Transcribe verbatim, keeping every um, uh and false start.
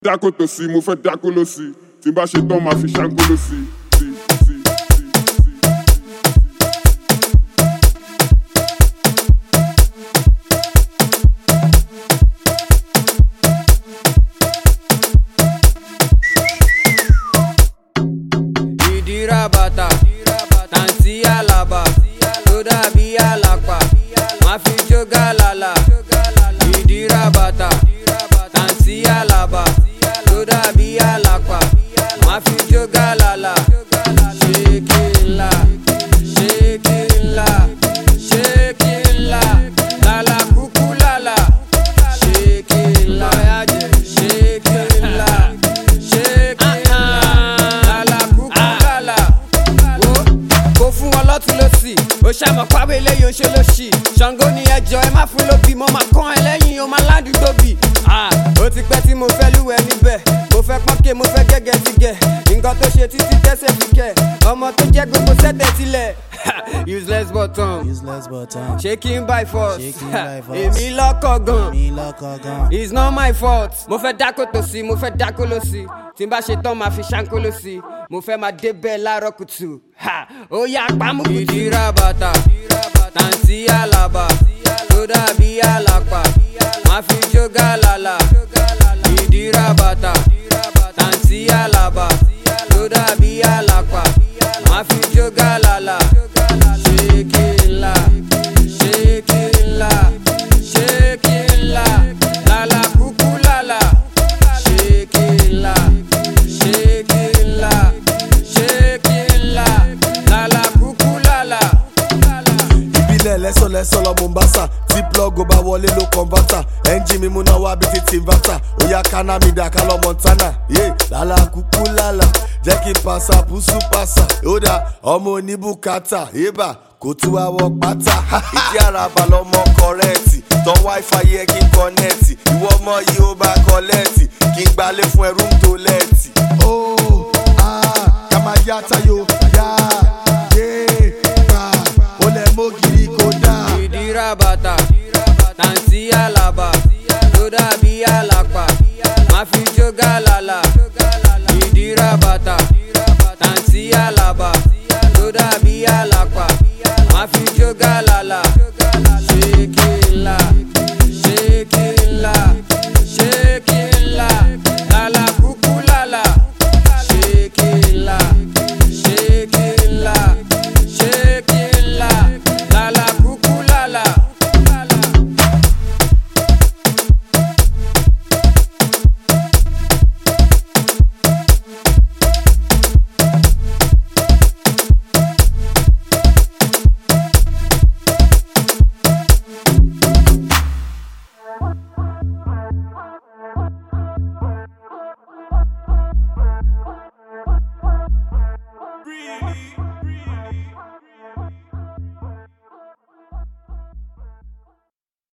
Dákòtò sí, mo fẹ́ dákóló sí, tí n bá ṣe tán máa fi ṣáńkóló sí. Ìdíra bàtà, tàǹtí àlàbà, tó dàbí àlàpà, má fi jó gàlàlà. Ìdíra bàtà, tàǹtí àlàbà, tó dàbí àlàpà, má fi jó gàlàlà. Ṣékìlà, ṣékìlà, ṣékìlà, lálà kúkú lálà. Ṣékìlà, ṣékìlà, ṣékìlà, lálà kúkú lálà. Wo kò fún wọn lọ́tún lọ́sì, ó ṣàmọ̀ pàwé eléyìí ó ṣe lóṣì. Ṣàngó ni ẹjọ́ ẹ má fún lóbì, mo máa kán ẹ lẹ́yìn o máa ládùúgbò bì. Ó ti pẹ́ tí mo fẹ́ lúwẹ̀ níbẹ̀, mo fẹ́ pọ́nkẹ́ mo fẹ́ gẹ́gẹ́ ti gẹ̀. Nǹkan tó ṣe títí tẹ́sẹ̀ fi kẹ̀, ọmọ tó jẹ́ gbogbo sẹ́tẹ̀ tilẹ̀. Useless button, Useless button. shaking by force. Shaking by force. Èmi lọ́kọ̀ gan, Mi lọ́kọ̀ gan. it's not my fault. Mo fẹ́ dákòtò sí, mo fẹ́ dákóló sí, tí n bá ṣe tán máa fi ṣáńkóló sí. Mo fẹ́ máa débẹ̀ láàárọ̀ kùtù, ó yá pamọ́ kùtù. Ìdíra bàtà, tàǹtí àlàbà, tó dàbí àlàpà, má fi jó gàlàlà. Ìdíra bàtà, tàǹtí àlàbà, tó dàbí àlàpà, má fi jó gàlàlà. Ṣékìlà, ṣékìlà, ṣékìlà, lálà kúkú lálà. Ṣékìlà, ṣékìlà, ṣékìlà, lálà kúkú lálà. Ìbílẹ̀ lẹ́sọ̀lẹ́sọ̀ lọ Mombasa, tí plug bá wọlé ló converter. Ẹ́ńjì mi múná wá bí ti Tinvata, ó yá káná mi dà ká lọ Montana. Yé lálá kúkú lálá, jẹ́ kí n pàṣà pùsù pàṣà. Ó dà ọmọ oníbùkátà, ébà kò tú àwọ̀ pátá. Ìdí àràbà lọmọ kọrẹ́ẹ̀tì, tán wáífà yẹ kí n kọ́nẹ́ẹ̀tì. Ìwọ ọmọ yìí ó bá kọ́lẹ́ẹ̀tì, kí n gbalẹ̀ fún ẹrú ń tó lẹ́ẹ̀tì. Ó ah ká máa yá tayo, yá yé pa, ó lẹ̀ mọ́gìrì kò dáa. Ìdíra bàtà, tàǹtí àlàbà, tó dàbí àlàpà, má fi jó gàlàlà. Ìdíra bàtà, tàǹtí àlàbà, tó dàbí àlàpà, má fi jó gàlàlà. Ṣékìlà, ṣékìlà, ṣékìlà, lálà kúkú lálà. Ṣékìlà, ṣékìlà, ṣékìlà, lálà kúkú lálà. Really?